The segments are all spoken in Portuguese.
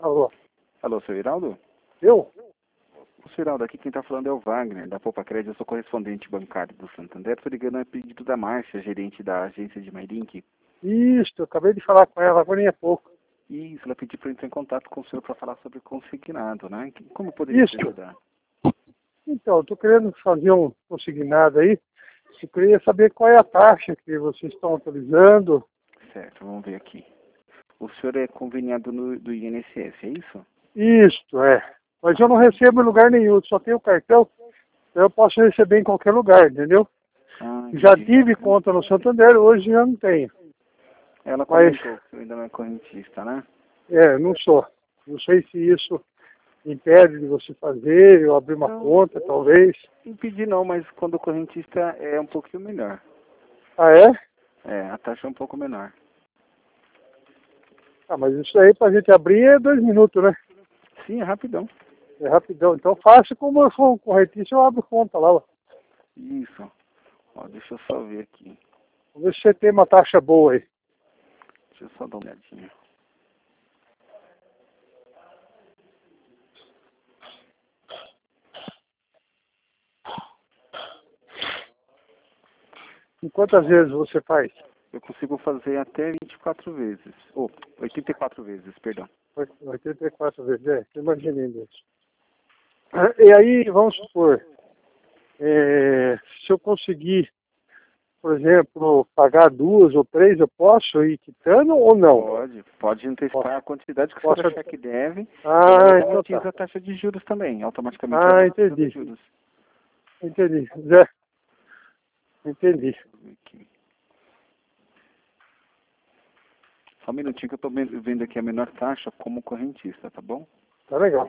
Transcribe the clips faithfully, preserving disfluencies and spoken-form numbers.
Alô? Alô, seu Iraldo? Eu? O seu Iraldo, aqui quem está falando é o Wagner, da Poupa Crédito. Eu sou correspondente bancário do Santander. Estou ligando a pedido da Márcia, gerente da agência de Mairink. Isso, eu acabei de falar com ela agora há pouco. Isso, ela pediu para eu entrar em contato com o senhor para falar sobre consignado, né? Como eu poderia te Isso. ajudar? Então, estou querendo fazer um consignado aí. Eu queria saber qual é a taxa que vocês estão autorizando. Certo, vamos ver aqui. O senhor é conveniado no, do I N S S, é isso? Isso, é. Mas eu não recebo em lugar nenhum, só tenho cartão. Então eu posso receber em qualquer lugar, entendeu? Ah, Já entendi. tive conta no Santander, hoje já não tenho. Ela Mas, comentou que ainda não é correntista, né? é, não sou. Não sei se isso impede de você fazer, eu abrir uma Não. conta, talvez. Impedir não, mas quando o correntista é um pouquinho melhor. Ah, é? É, a taxa é um pouco menor. Ah, mas isso aí pra gente abrir é dois minutos, né? Sim, é rapidão. É rapidão. Então faça como eu sou um correntista, eu abro conta lá. Ó. Isso. Ó, deixa eu só ver aqui. Vamos ver se você tem uma taxa boa aí. Deixa eu só dar uma olhadinha. E quantas vezes você faz? Eu consigo fazer até vinte e quatro vezes. Ou, oh, oitenta e quatro vezes, perdão. oitenta e quatro vezes, é, imaginei isso. E aí, vamos supor, é, se eu conseguir, por exemplo, pagar duas ou três, eu posso ir quitando ou não? Pode, pode antecipar Posso. a quantidade que Posso. o senhor achar que deve. Ah, e então amortiza tá. a taxa de juros também, automaticamente. Ah, amortiza entendi. os juros. Entendi. Zé, entendi. Deixa eu ver aqui. Só um minutinho que eu estou vendo aqui a menor taxa como correntista, tá bom? Tá legal.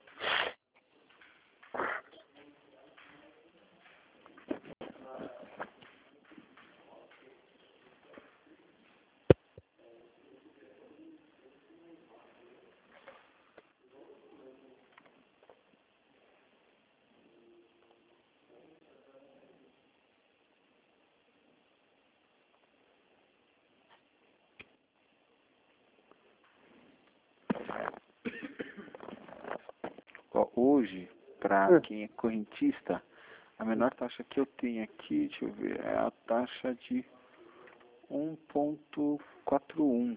Ó, hoje, para Hum. quem é correntista, a menor taxa que eu tenho aqui, deixa eu ver, é a taxa de um ponto quatro um.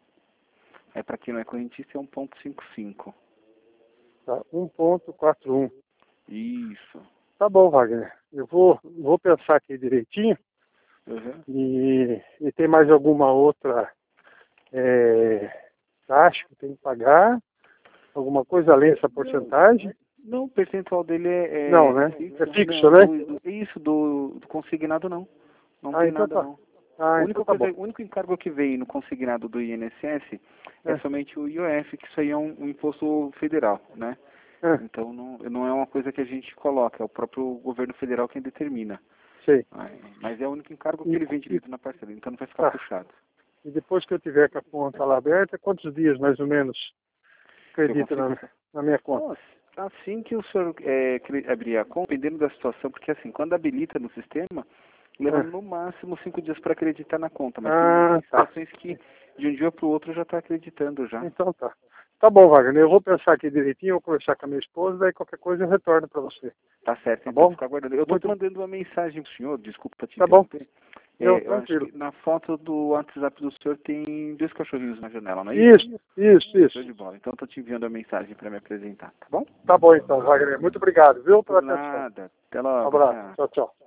É para quem não é correntista é um ponto cinquenta e cinco. Tá, um ponto quatro um. Isso. Tá bom, Wagner. Eu vou, vou pensar aqui direitinho. Uhum. E, e tem mais alguma outra é, taxa que tem que pagar? Alguma coisa além dessa porcentagem? Não, não, o percentual dele é, Não, é né? fixo. É fixo, Não, né? do, do, isso, do, do consignado não. Não Ah, tem então nada tá. não. Ah, A então única tá coisa, bom. o único encargo que vem no consignado do I N S S é, É, somente o I O F, que isso aí é um, um imposto federal, né? é, Então não, não é uma coisa que a gente coloca, é o próprio governo federal quem determina. sei. Mas é o único encargo que E, ele vem e, direito na parcela, então não vai ficar tá. puxado. E depois que eu tiver com a conta lá aberta, quantos dias mais ou menos Eu acredita consigo. na, na minha conta? Nossa, assim que o senhor é, cre- abrir a conta, dependendo da situação, porque assim, quando habilita no sistema, leva É. no máximo cinco dias para acreditar na conta, mas tem, Ah, tem tá. situações que de um dia para o outro já está acreditando já. Então tá. Tá bom, Wagner. Eu vou pensar aqui direitinho, vou conversar com a minha esposa, daí qualquer coisa eu retorno para você. Tá certo, Tá então bom? fica aguardando. Eu estou Muito. mandando uma mensagem pro senhor, desculpa te Tá bom. interromper. Eu, É, eu acho tranquilo. que na foto do WhatsApp do senhor tem dois cachorrinhos na janela, não é isso? Isso, isso, Show isso. de bola. Então eu tô te enviando a mensagem para me apresentar, tá bom? Tá bom então, Wagner. Muito obrigado, viu, pela Por atenção. nada. Até Um logo, abraço. tchau. Tchau, tchau.